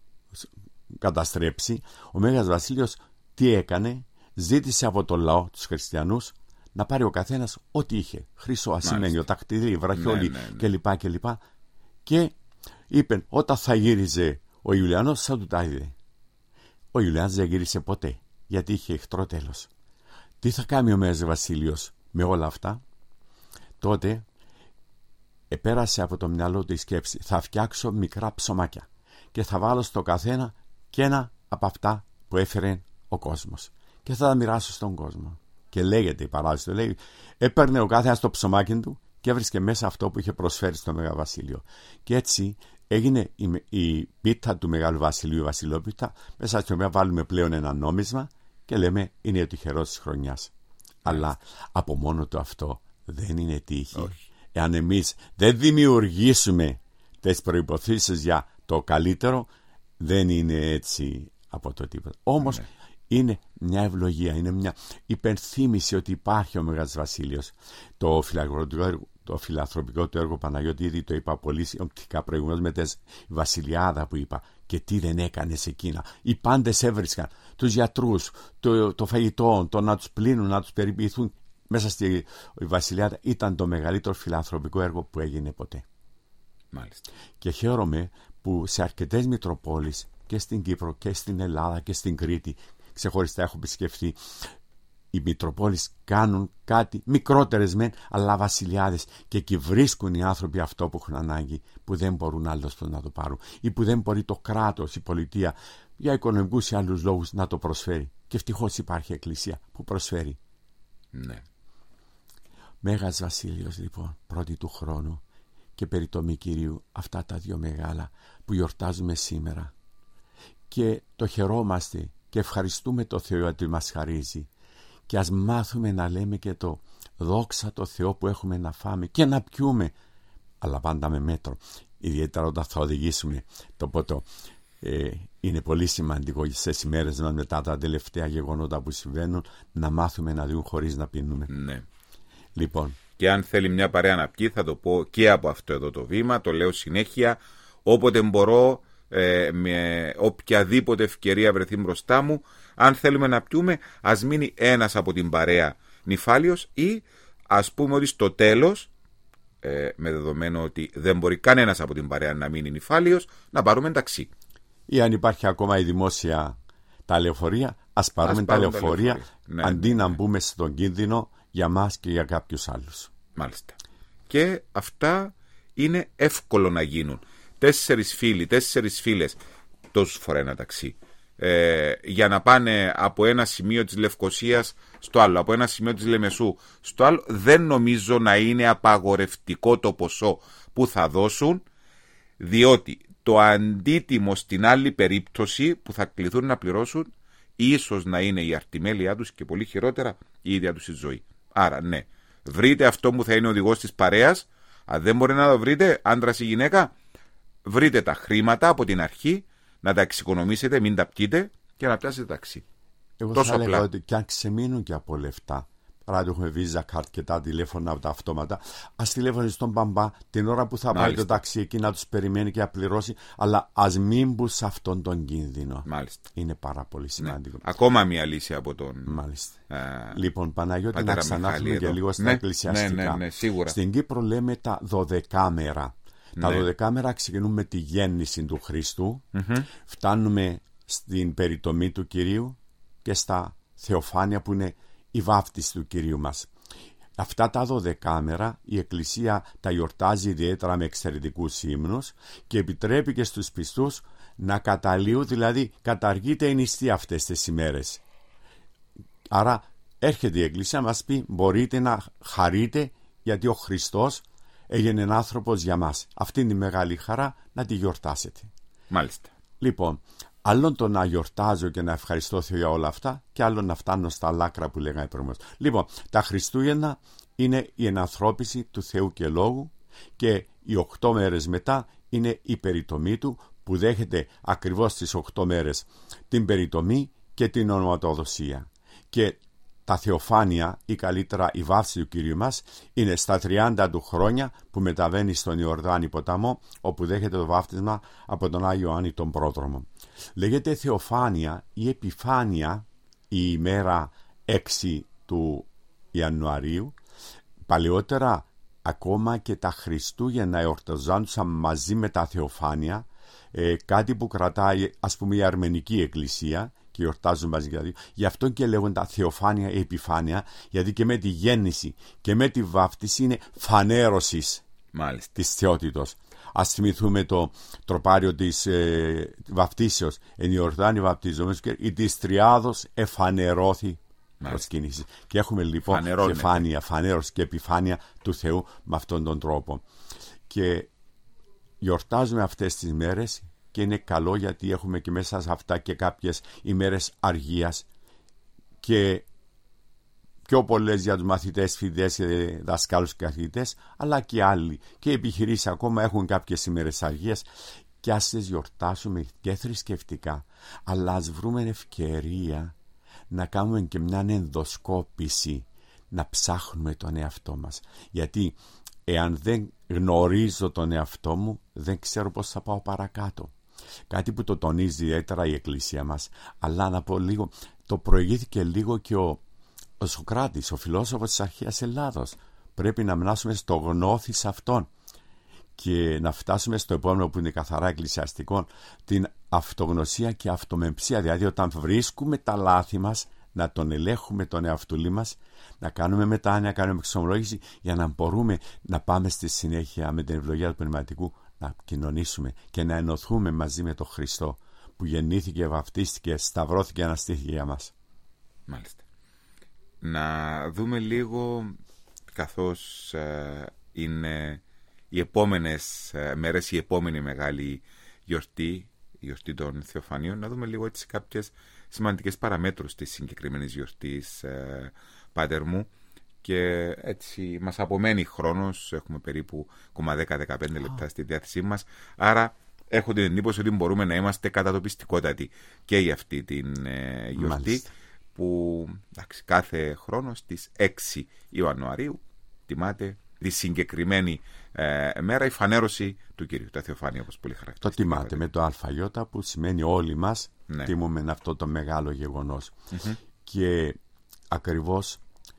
καταστρέψει. Ο Μέγας Βασίλειος τι έκανε? Ζήτησε από τον λαό, τους χριστιανούς, να πάρει ο καθένας ό,τι είχε. Χρυσό, ασημένιο, τακτηρί, βραχιόλι κλπ. Και είπε, όταν θα γύριζε ο Ιουλιανός θα του τα είδε. Ο Ιουλιανός δεν γύρισε ποτέ, γιατί είχε εχθρό τέλος. Τι θα κάνει ο Μέγας Βασίλειος με όλα αυτά? Τότε επέρασε από το μυαλό του η σκέψη, θα φτιάξω μικρά ψωμάκια και θα βάλω στο καθένα και ένα από αυτά που έφερε ο κόσμος και θα τα μοιράσω στον κόσμο. Και λέγεται η παράδοση, λέει, έπαιρνε ο καθένας το ψωμάκι του και έβρισκε μέσα αυτό που είχε προσφέρει στο Μέγα Βασίλειο. Και έτσι έγινε η πίτα του Μεγάλου Βασιλείου, η Βασιλόπιτα, μέσα στην οποία βάλουμε πλέον ένα νόμισμα και λέμε είναι ο τυχερός της χρονιάς. Αλλά από μόνο του αυτό δεν είναι τύχη. Εάν εμείς δεν δημιουργήσουμε τις προϋποθέσεις για το καλύτερο, δεν είναι έτσι από το τίποτα. Όμως είναι μια ευλογία, είναι μια υπενθύμηση ότι υπάρχει ο Μέγας Βασίλειος. Το φιλανθρωπικό του έργο, Παναγιώτη, ήδη το είπα πολύ συμπτικά προηγουμένως με τη Βασιλιάδα που είπα. Και τι δεν έκανε σε εκείνα. Οι πάντες έβρισκαν τους γιατρούς, το φαγητό, το να τους πλύνουν, να τους περιποιηθούν. Μέσα στη Βασιλιάδα ήταν το μεγαλύτερο φιλανθρωπικό έργο που έγινε ποτέ. Μάλιστα. Και χαίρομαι που σε αρκετές Μητροπόλεις και στην Κύπρο και στην Ελλάδα και στην Κρήτη, ξεχωριστά έχω επισκεφθεί, οι Μητροπόλεις κάνουν κάτι μικρότερες μεν, αλλά βασιλιάδες, και εκεί βρίσκουν οι άνθρωποι αυτό που έχουν ανάγκη, που δεν μπορούν άλλως να το πάρουν ή που δεν μπορεί το κράτος, η πολιτεία, για οικονομικούς ή άλλους λόγους να το προσφέρει. Και ευτυχώς υπάρχει εκκλησία που προσφέρει. Ναι. Μέγας Βασίλειος λοιπόν, πρώτη του χρόνου και περιτομή Κυρίου, αυτά τα δύο μεγάλα που γιορτάζουμε σήμερα. Και το χαιρόμαστε και ευχαριστούμε το Θεό ότι μας χαρίζει. Και ας μάθουμε να λέμε και το δόξα το Θεό που έχουμε να φάμε και να πιούμε, αλλά πάντα με μέτρο. Ιδιαίτερα όταν θα οδηγήσουμε το ποτό. Είναι πολύ σημαντικό στις ημέρες μας μετά τα τελευταία γεγονότα που συμβαίνουν να μάθουμε να διούν χωρίς να πίνουμε. Ναι. Λοιπόν. Και αν θέλει μια παρέα να πιει, θα το πω και από αυτό εδώ το βήμα, το λέω συνέχεια, όποτε μπορώ, με οποιαδήποτε ευκαιρία βρεθεί μπροστά μου, αν θέλουμε να πιούμε, ας μείνει ένας από την παρέα νηφάλιος, ή ας πούμε ότι στο τέλος, με δεδομένο ότι δεν μπορεί κανένας από την παρέα να μείνει νηφάλιος, να πάρουμε ταξί. Ή αν υπάρχει ακόμα η δημόσια τα λεωφορεία, ας πάρουμε τα λεωφορεία, ναι, αντί να μπούμε στον κίνδυνο για μας και για κάποιους άλλους. Μάλιστα. Και αυτά είναι εύκολο να γίνουν. 4 φίλοι, 4 φίλες, τόσους φορά ένα ταξί, για να πάνε από ένα σημείο της Λευκωσίας στο άλλο, από ένα σημείο της Λεμεσού στο άλλο, δεν νομίζω να είναι απαγορευτικό το ποσό που θα δώσουν, διότι το αντίτιμο στην άλλη περίπτωση που θα κληθούν να πληρώσουν ίσως να είναι η αρτιμέλειά τους και πολύ χειρότερα η ίδια τους η ζωή. Άρα ναι, βρείτε αυτό που θα είναι οδηγός της παρέας. Αν δεν μπορεί να το βρείτε, άντρας ή γυναίκα, βρείτε τα χρήματα από την αρχή, να τα εξοικονομήσετε, μην τα πιείτε και να πιάσετε ταξί. Εγώ τόσο θα έλεγα ότι και αν ξεμείνουν και από λεφτά, παράδειγμα έχουμε Visa Card και τα τηλέφωνα από τα αυτόματα, ας τηλέφωνε στον μπαμπά την ώρα που θα πάει το ταξί εκεί να τους περιμένει και να πληρώσει, αλλά ας μην μπουν σε αυτόν τον κίνδυνο. Μάλιστα. Είναι πάρα πολύ σημαντικό. Ναι. Ακόμα μια λύση από τον. Μάλιστα. Λοιπόν, Παναγιώτη, να ξανάρθουμε και λίγο στα εκκλησιαστικά. Ναι, σίγουρα. Στην Κύπρο λέμε τα 12μερα. Τα 12μερα ξεκινούν με τη γέννηση του Χριστού, φτάνουμε στην περιτομή του Κυρίου και στα Θεοφάνεια που είναι η βάφτιση του Κυρίου μας. Αυτά τα 12μερα η Εκκλησία τα γιορτάζει ιδιαίτερα με εξαιρετικούς ύμνους και επιτρέπει και στους πιστούς να καταλύουν, δηλαδή καταργείται η νηστεία αυτές τις ημέρες. Άρα έρχεται η Εκκλησία να μας πει μπορείτε να χαρείτε γιατί ο Χριστός έγινε άνθρωπος για μας. Αυτή είναι η μεγάλη χαρά, να τη γιορτάσετε. Μάλιστα. Λοιπόν, άλλον το να γιορτάζω και να ευχαριστώ Θεό για όλα αυτά και άλλον να φτάνω στα λάκρα που λέγαμε προηγουμένως. Λοιπόν, τα Χριστούγεννα είναι η ενανθρώπιση του Θεού και Λόγου και οι 8 μέρες μετά είναι η περιτομή του που δέχεται ακριβώς στις 8 μέρες την περιτομή και την ονοματοδοσία. Και τα θεοφάνεια ή καλύτερα η βάφτιση του Κυρίου μας είναι στα 30 του χρόνια που μεταβαίνει στον Ιορδάνη ποταμό, όπου δέχεται το βάφτισμα από τον Άγιο Ιωάννη τον Πρόδρομο. Λέγεται θεοφάνεια ή επιφάνεια η ημέρα 6 του Ιανουαρίου. Παλαιότερα ακόμα και τα Χριστούγεννα εορταζόντουσαν μαζί με τα θεοφάνεια, κάτι που κρατάει ας πούμε η Αρμενική Εκκλησία και εορτάζουν μαζί δηλαδή. Γι' αυτό και λέγονται τα θεοφάνεια ή επιφάνεια, γιατί και με τη γέννηση και με τη βάφτιση είναι φανέρωσης της θεότητος. Ας θυμηθούμε το τροπάριο της βαφτίσεως, εν Ιορδάνη βαπτιζόμενος και η της Τριάδος εφανερώθη προσκύνηση. Και έχουμε λοιπόν κεφάνεια, φανέρωση και επιφάνεια του Θεού με αυτόν τον τρόπο. Και γιορτάζουμε αυτές τις μέρες και είναι καλό γιατί έχουμε και μέσα σε αυτά και κάποιες ημέρες αργίας και πιο πολλές για τους μαθητές, φοιτητές, δασκάλους και καθηγητές, αλλά και άλλοι. Και οι επιχειρήσεις ακόμα έχουν κάποιες ημέρες αργίας και ας τις γιορτάσουμε και θρησκευτικά, αλλά ας βρούμε ευκαιρία να κάνουμε και μια ενδοσκόπηση, να ψάχνουμε τον εαυτό μας. Γιατί εάν δεν γνωρίζω τον εαυτό μου, δεν ξέρω πώς θα πάω παρακάτω. Κάτι που το τονίζει ιδιαίτερα η Εκκλησία μας. Αλλά να πω λίγο, το προηγήθηκε λίγο και ο Σωκράτης, ο φιλόσοφος της αρχαίας Ελλάδος. Πρέπει να μνάσουμε στο γνώθις αυτόν και να φτάσουμε στο επόμενο που είναι καθαρά εκκλησιαστικό, την αυτογνωσία και αυτομεμψία. Δηλαδή όταν βρίσκουμε τα λάθη μας, να τον ελέγχουμε τον εαυτούλη μας, να κάνουμε μετάνοια, να κάνουμε εξομολόγηση, για να μπορούμε να πάμε στη συνέχεια με την ευλογία του Πνευματικού να κοινωνήσουμε και να ενωθούμε μαζί με τον Χριστό που γεννήθηκε, βαφτίστηκε, σταυρώθηκε, αναστήθηκε για μας. Μάλιστα. Να δούμε λίγο, καθώς είναι οι επόμενες μέρες, η επόμενη μεγάλη γιορτή, η γιορτή των Θεοφανίων, να δούμε λίγο έτσι κάποιες σημαντικές παραμέτρους της συγκεκριμένης γιορτής, Πάτερ μου, και έτσι μας απομένει χρόνος, έχουμε περίπου 10-15 λεπτά στη διάθεσή μας, άρα έχω την εντύπωση ότι μπορούμε να είμαστε κατατοπιστικότατοι και για αυτή την γιορτή. Μάλιστα. Που κάθε χρόνο στις 6 Ιανουαρίου τιμάται τη συγκεκριμένη μέρα η φανέρωση του Κυρίου, τα Θεοφάνεια, όπως πολύ χαρακτηριστικά. Το τιμάται με το ΑΙ, που σημαίνει όλοι μας τιμούμε αυτό το μεγάλο γεγονός. Και ακριβώς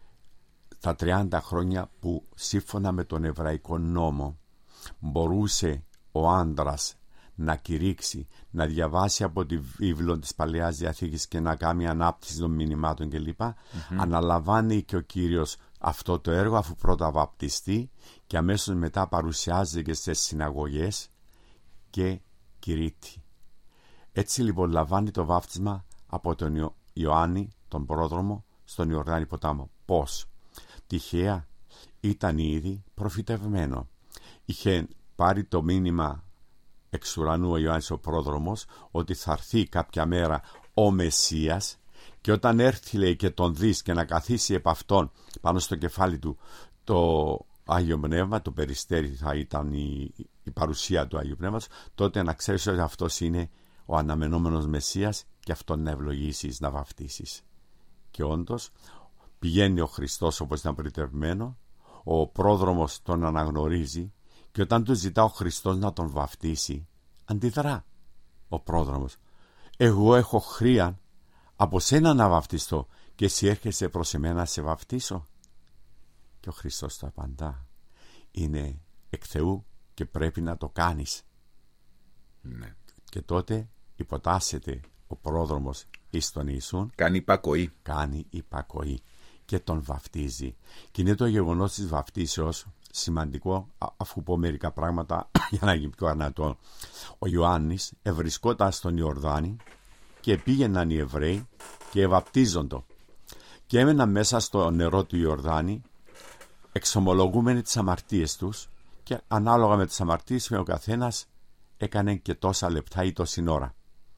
τα 30 χρόνια που σύμφωνα με τον Εβραϊκό νόμο μπορούσε ο άντρας να κηρύξει, να διαβάσει από τη βίβλο της Παλαιάς Διαθήκης και να κάνει ανάπτυξη των μηνυμάτων κλπ. Αναλαμβάνει και ο Κύριος αυτό το έργο, αφού πρώτα βαπτιστεί, και αμέσως μετά παρουσιάζεται και στις συναγωγές και κηρύττει. Έτσι λοιπόν λαμβάνει το βάφτισμα από τον Ιωάννη τον Πρόδρομο στον Ιορδάνη ποτάμο. Πώς? Τυχαία? Ήταν ήδη προφητευμένο. Είχε πάρει το μήνυμα εξ ουρανού ο Ιωάννης ο Πρόδρομος ότι θα έρθει κάποια μέρα ο Μεσσίας, και όταν έρθει, λέει, και τον δεις και να καθίσει επ' αυτόν πάνω στο κεφάλι του το Άγιο Πνεύμα, το περιστέρι θα ήταν η παρουσία του Άγιου Πνεύματος, τότε να ξέρεις ότι αυτός είναι ο αναμενόμενος Μεσσίας και αυτόν να ευλογήσεις, να βαφτίσεις. Και όντως πηγαίνει ο Χριστός όπως ήταν πριτευμένο, ο Πρόδρομος τον αναγνωρίζει, και όταν του ζητά ο Χριστός να τον βαφτίσει, αντιδρά ο Πρόδρομος. Εγώ έχω χρία από σένα να βαφτιστώ και εσύ έρχεσαι προς εμένα να σε βαφτίσω? Και ο Χριστός του απαντά, είναι εκ Θεού και πρέπει να το κάνεις. Ναι. Και τότε υποτάσσεται ο Πρόδρομος εις τον Ιησούν. Κάνει υπακοή και τον βαφτίζει. Και είναι το γεγονός της βαφτίσεως σημαντικό, αφού πω μερικά πράγματα για να γίνει πιο ανατό. Ο Ιωάννης ευρισκόταν στον Ιορδάνη και πήγαιναν οι Εβραίοι και βαπτίζοντο, και έμεναν μέσα στο νερό του Ιορδάνη εξομολογούμενοι τις αμαρτίες τους, και ανάλογα με τις αμαρτίες ο καθένας έκανε και τόσα λεπτά ή τόση ώρα,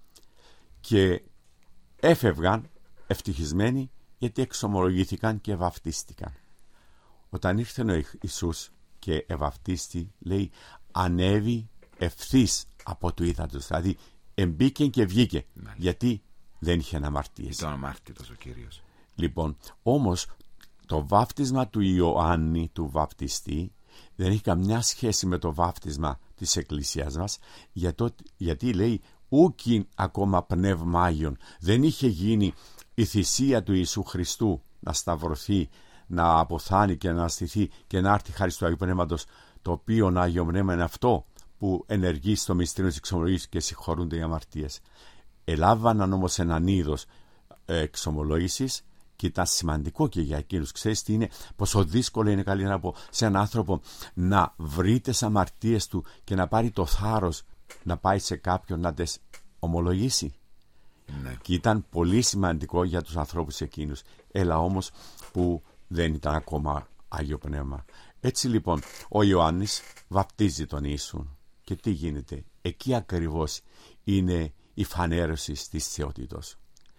και έφευγαν ευτυχισμένοι γιατί εξομολογήθηκαν και βαφτίστηκαν. Όταν ήρθε ο Ιησούς και ευαυτίστη, λέει, ανέβη ευθύς από του ύδατος. Δηλαδή εμπήκε και βγήκε. Γιατί δεν είχε αμαρτίες. Ήταν αμάρτητος ο Κύριος. Λοιπόν, όμως το βάφτισμα του Ιωάννη του βαπτιστή δεν έχει καμιά σχέση με το βάφτισμα της Εκκλησίας μας, γιατί λέει ούκιν ακόμα πνεύμα Άγιον. Δεν είχε γίνει η θυσία του Ιησού Χριστού να σταυρωθεί, να αποθάνει και να στηθεί και να έρθει χάρη του Αγίου Πνεύματος, το οποίο Άγιο Πνεύμα είναι αυτό που ενεργεί στο μυστήριο της εξομολόγησης και συγχωρούνται οι αμαρτίες. Ελάβαναν όμως έναν είδος εξομολόγησης και ήταν σημαντικό και για εκείνους. Ξέρεις τι είναι, πόσο δύσκολο είναι, καλύτερα να πω, σε έναν άνθρωπο να βρει τις αμαρτίες του και να πάρει το θάρρος να πάει σε κάποιον να τις ομολογήσει. Ναι. Και ήταν πολύ σημαντικό για τους ανθρώπους εκείνους. Έλα όμως που δεν ήταν ακόμα Άγιο Πνεύμα. Έτσι λοιπόν ο Ιωάννης βαπτίζει τον Ιησού. Και τι γίνεται? Εκεί ακριβώς είναι η φανέρωση της θεότητος.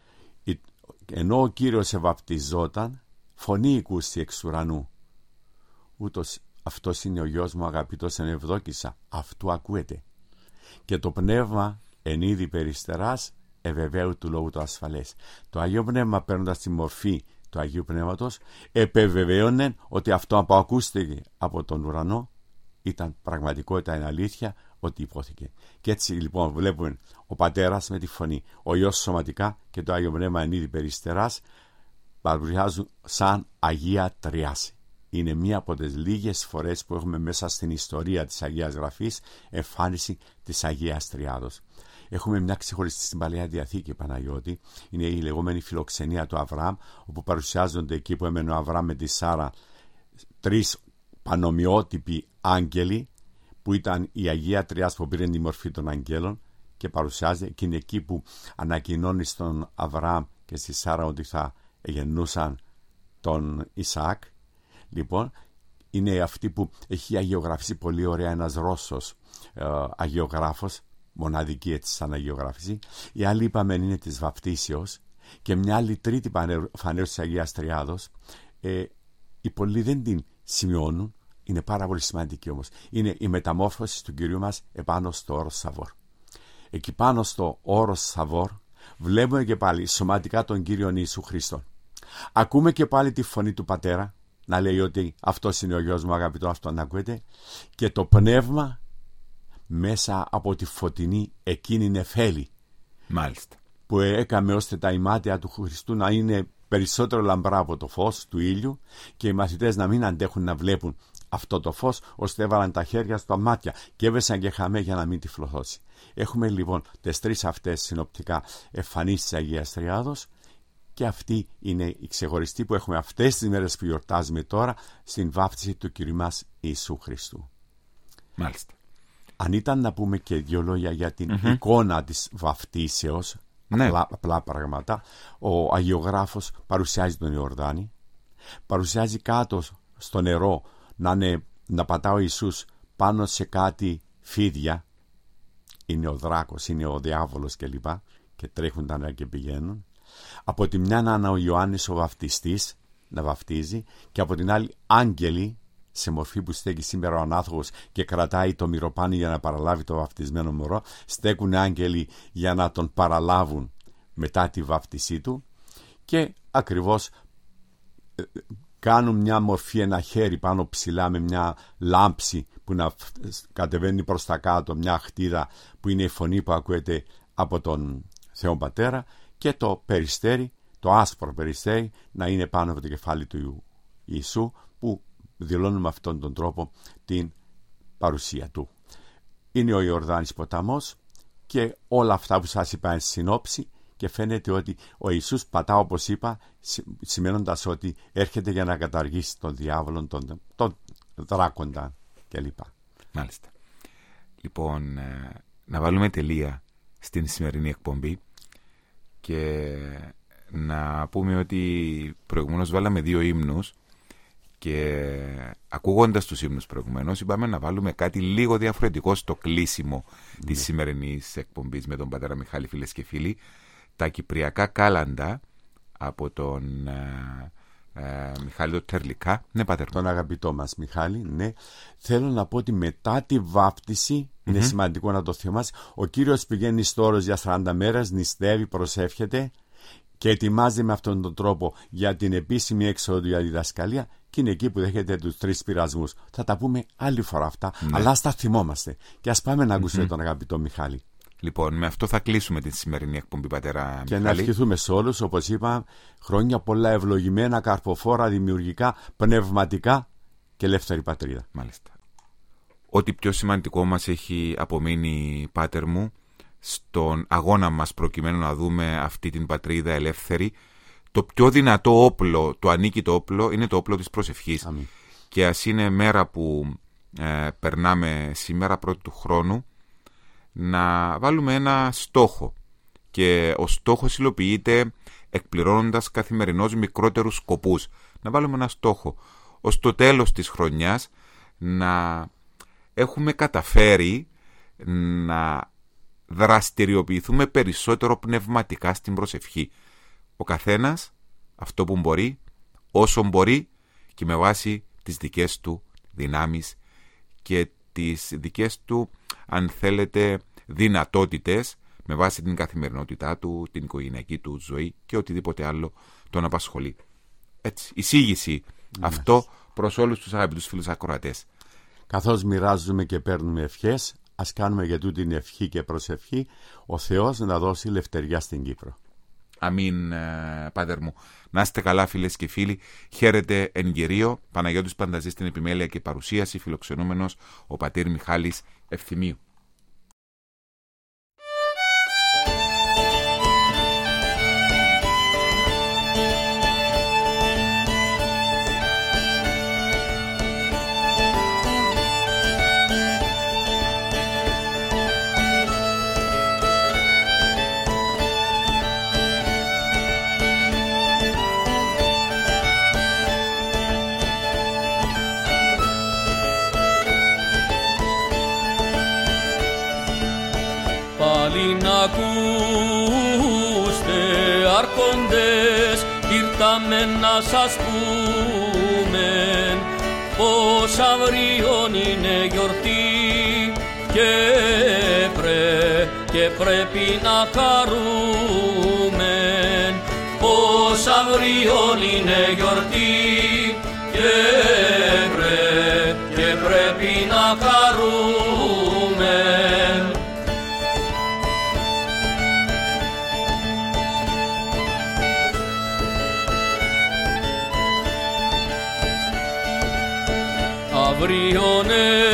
Ενώ ο Κύριος ευαπτιζόταν, φωνή ηκούστη εξ ουρανού. Ούτως αυτός είναι ο γιος μου αγαπητός εν ευδόκησα. Αυτού ακούεται. Και το πνεύμα εν είδη περιστεράς ευεβαίου του λόγου το ασφαλές. Το Αγίο Πνεύμα, παίρνοντας τη μορφή του Αγίου Πνεύματος, επεβεβαίωνε ότι αυτό που ακούστηκε από τον ουρανό ήταν πραγματικότητα, είναι αλήθεια, ότι υπόθηκε. Και έτσι λοιπόν βλέπουμε ο Πατέρας με τη φωνή, ο Υιός σωματικά και το Άγιο Πνεύμα εν είδη περιστεράς παρουσιάζουν σαν Αγία Τριάση. Είναι μία από τις λίγες φορές που έχουμε μέσα στην ιστορία της Αγίας Γραφής εμφάνιση της Αγίας Τριάδος. Έχουμε μια ξεχωριστή στην Παλαιά Διαθήκη, Παναγιώτη. Είναι η λεγόμενη φιλοξενία του Αβραάμ, όπου παρουσιάζονται εκεί που έμενε ο Αβραάμ με τη Σάρα τρεις πανομοιότυποι άγγελοι, που ήταν η Αγία Τριάς που πήρε τη μορφή των αγγέλων, και παρουσιάζεται και είναι εκεί που ανακοινώνει στον Αβραάμ και στη Σάρα ότι θα γεννούσαν τον Ισαάκ. Λοιπόν, είναι αυτή που έχει αγιογραφήσει πολύ ωραία ένας Ρώσος αγιογράφος, μοναδική έτσι σαν αγιογράφηση. Η άλλη είπαμε είναι της βαπτίσεως και μια άλλη τρίτη φανέρωση της Αγίας Τριάδος. Οι πολλοί δεν την σημειώνουν, είναι πάρα πολύ σημαντική όμως. Είναι η μεταμόρφωση του Κυρίου μας επάνω στο όρος Σαβόρ. Εκεί πάνω στο όρος Σαβόρ βλέπουμε και πάλι σωματικά τον Κύριο Ιησού Χριστό. Ακούμε και πάλι τη φωνή του Πατέρα να λέει ότι αυτός είναι ο γιος μου αγαπητό, αυτόν ακούετε, και το πνεύμα μέσα από τη φωτεινή εκείνη νεφέλη. Μάλιστα. Που έκαμε ώστε τα ημάτια του Χριστού να είναι περισσότερο λαμπρά από το φως του ήλιου και οι μαθητές να μην αντέχουν να βλέπουν αυτό το φως, ώστε έβαλαν τα χέρια στα μάτια και έβεσαν και χαμέ για να μην τυφλωθώσει. Έχουμε λοιπόν τις τρεις αυτές συνοπτικά εμφανίσεις της Αγίας Τριάδος, και αυτή είναι η ξεχωριστή που έχουμε αυτές τις μέρες που γιορτάζουμε τώρα στην βάφτιση του Κυρίου μας Ιησού Χριστού. Μάλιστα. Αν ήταν να πούμε και δύο λόγια για την εικόνα της βαφτίσεως, ναι, απλά πράγματα, ο αγιογράφος παρουσιάζει τον Ιορδάνη, παρουσιάζει κάτω στο νερό να πατά ο Ιησούς πάνω σε κάτι φίδια, είναι ο δράκος, είναι ο διάβολος κλπ. Και τρέχουν τα νερά και πηγαίνουν. Από τη μια να είναι ο Ιωάννης ο βαφτιστής να βαφτίζει, και από την άλλη άγγελοι σε μορφή που στέκει σήμερα ο ανάθογος και κρατάει το μυρωπάνι για να παραλάβει το βαφτισμένο μωρό. Στέκουν άγγελοι για να τον παραλάβουν μετά τη βαφτισή του, και ακριβώς κάνουν μια μορφή, ένα χέρι πάνω ψηλά με μια λάμψη που να κατεβαίνει προς τα κάτω, μια χτίδα που είναι η φωνή που ακούεται από τον Θεό Πατέρα, και το περιστέρι, το άσπρο περιστέρι, να είναι πάνω από το κεφάλι του Ιησού, που δηλώνουν με αυτόν τον τρόπο την παρουσία του. Είναι ο Ιορδάνης ποταμός και όλα αυτά που σας είπα εν συνόψη, και φαίνεται ότι ο Ιησούς πατά, όπως είπα, σημαίνοντας ότι έρχεται για να καταργήσει τον διάβολο, τον δράκοντα κλπ. Μάλιστα. Λοιπόν, να βάλουμε τελεία στην σημερινή εκπομπή και να πούμε ότι προηγουμένως βάλαμε 2 ύμνους, και ακούγοντας τους ύμνους προηγουμένως είπαμε να βάλουμε κάτι λίγο διαφορετικό στο κλείσιμο της σημερινής εκπομπής με τον πατέρα Μιχάλη, φίλες και φίλοι, τα κυπριακά κάλαντα από τον Μιχάλη το Τερλικά. Ναι, Πάτερ. Τον αγαπητό μας Μιχάλη, ναι. Θέλω να πω ότι μετά τη βάπτιση, είναι σημαντικό να το θυμάσαι, ο Κύριος πηγαίνει στο όρος για 40 μέρες, νηστεύει, προσεύχεται και ετοιμάζει με αυτόν τον τρόπο για την επίσημη έξοδο για διδασκαλία, και είναι εκεί που δέχεται τους 3 πειρασμούς. Θα τα πούμε άλλη φορά αυτά, αλλά ας τα θυμόμαστε. Και ας πάμε να ακούσουμε τον αγαπητό Μιχάλη. Λοιπόν, με αυτό θα κλείσουμε την σημερινή εκπομπή, πατέρα Μιχάλη. Και να ευχηθούμε σε όλους, όπως είπα, χρόνια πολλά, ευλογημένα, καρποφόρα, δημιουργικά, πνευματικά και ελεύθερη πατρίδα. Μάλιστα. Ό,τι πιο σημαντικό μας έχει απομείνει, Πάτερ μου, στον αγώνα μας προκειμένου να δούμε αυτή την πατρίδα ελεύθερη, το πιο δυνατό όπλο, το ανίκητο όπλο, είναι το όπλο της προσευχής. Αμήν. Και ας είναι μέρα που περνάμε σήμερα, πρώτη του χρόνου, να βάλουμε ένα στόχο. Και ο στόχος υλοποιείται εκπληρώνοντας καθημερινώς μικρότερους σκοπούς. Να βάλουμε ένα στόχο, ως το τέλος της χρονιάς να έχουμε καταφέρει να δραστηριοποιηθούμε περισσότερο πνευματικά στην προσευχή. Ο καθένας αυτό που μπορεί, όσο μπορεί και με βάση τις δικές του δυνάμεις και τις δικές του, αν θέλετε, δυνατότητες, με βάση την καθημερινότητά του, την οικογενειακή του ζωή και οτιδήποτε άλλο τον απασχολεί. Έτσι, εισήγηση αυτό προς όλους τους αγαπητούς φίλους ακροατές. Καθώς μοιράζουμε και παίρνουμε ευχές, ας κάνουμε για τούτη την ευχή και προσευχή, ο Θεός να δώσει ελευθεριά στην Κύπρο. Αμήν, Πάτερ μου. Να είστε καλά, φίλες και φίλοι. Χαίρετε εν κυρίω. Παναγιώτης Πανταζής στην επιμέλεια και παρουσίαση, φιλοξενούμενος ο πατήρ Μιχάλης Ευθυμίου. Ακούστε άρχοντες, ήρθαμε να σας πούμε πως αύριον είναι γιορτή και πρέπει να χαρούμε, πως αύριον είναι γιορτή και πρέπει να χαρούμε. Αύριον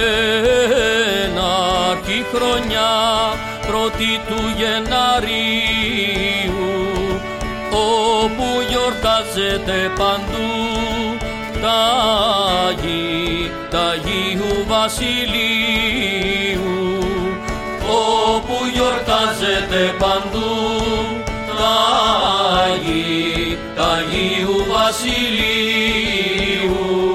ενάρχει χρονιά, πρώτη του Γεναρίου, όπου γιορτάζεται παντού τα Αγίου Βασιλείου, όπου γιορτάζεται παντού τα Αγίου Βασιλείου.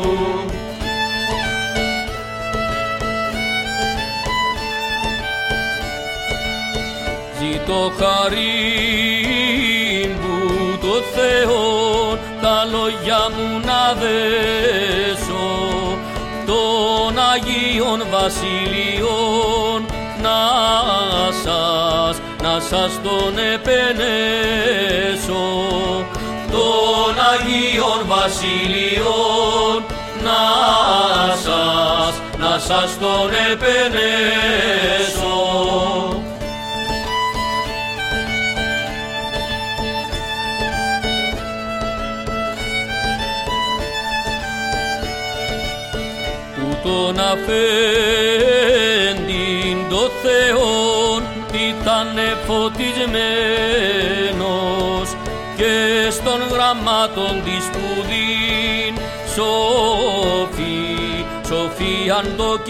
Το χαρήν που το Θεό τα λόγια μου να δέσω, των Αγίων Βασιλείων να σας τον επενέσω, των Αγίων Βασιλείων να σας τον επενέσω. Τον αφέντην το Θεόν ήταν φωτισμένος και στον γραμμάτων της σπουδήν σοφίαν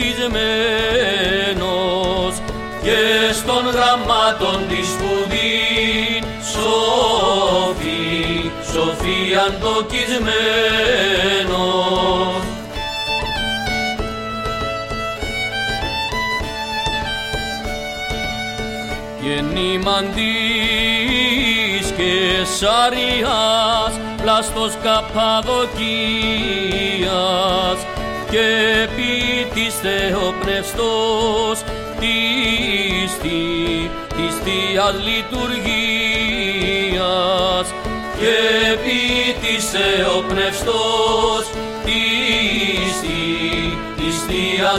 δοκισμένος, και στον γραμμάτων της σπουδήν σοφίαν δοκισμένος. γεννήμαν της Κεσαρίας πλάστος Καπαδοκίας και ποιητής θεοπνευστός της Θείας λειτουργίας και ποιητής θεοπνευστός της Θείας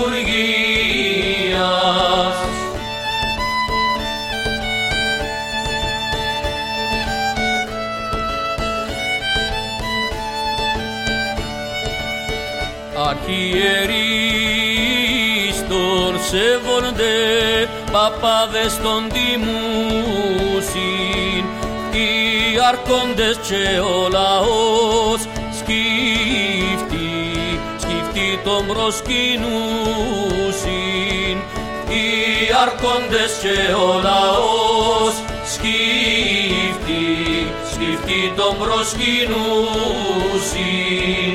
λειτουργίας. Αρχιερείς τον σέβονται, παπάδες τον τιμούσιν, οι αρχόντες και ο λαός σκύφτη τον προσκυνούσιν, οι αρχόντες και ο λαός σκύφτη τον προσκυνούσιν.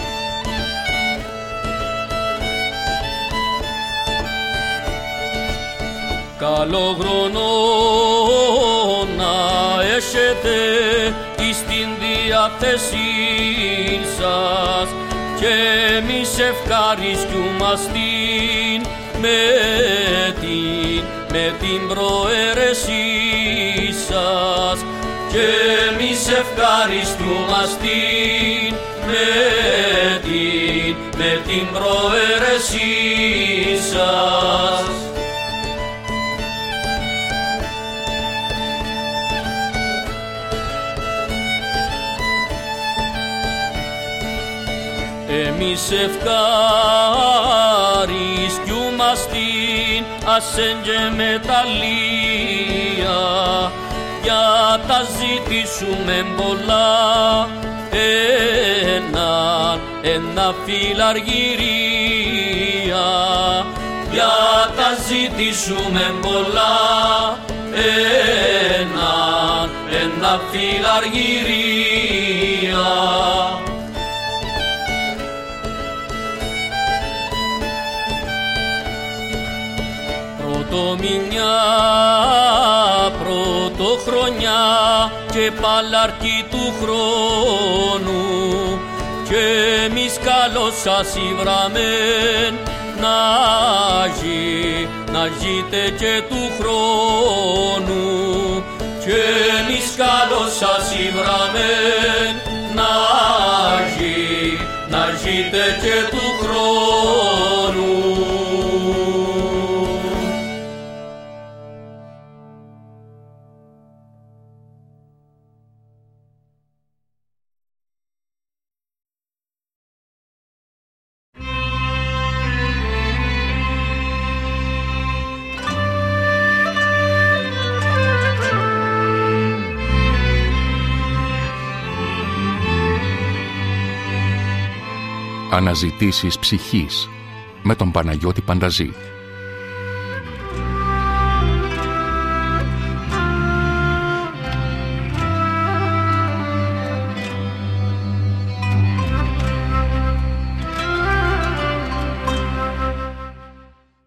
Καλό χρόνο να έχετε εις την διάθεσή σας και εμείς ευχαριστούμαστην με την προαίρεσή σας και εμείς ευχαριστούμαστην με την προαίρεσή σας. Εμείς ευχαριστούμαστην ασεν και μεταλλία για τα ζητήσουμε πολλά ένα φιλαργυρία για τα ζητήσουμε πολλά ένα φιλαργυρία. Πρωτομηνιά, πρωτοχρονιά και παλαρκή του χρόνου και εμείς καλώς σας ήβραμεν να ζείτε και του χρόνου και εμείς καλώς σας ήβραμεν να ζείτε και του χρόνου. Αναζητήσεις ψυχής με τον Παναγιώτη Πανταζή.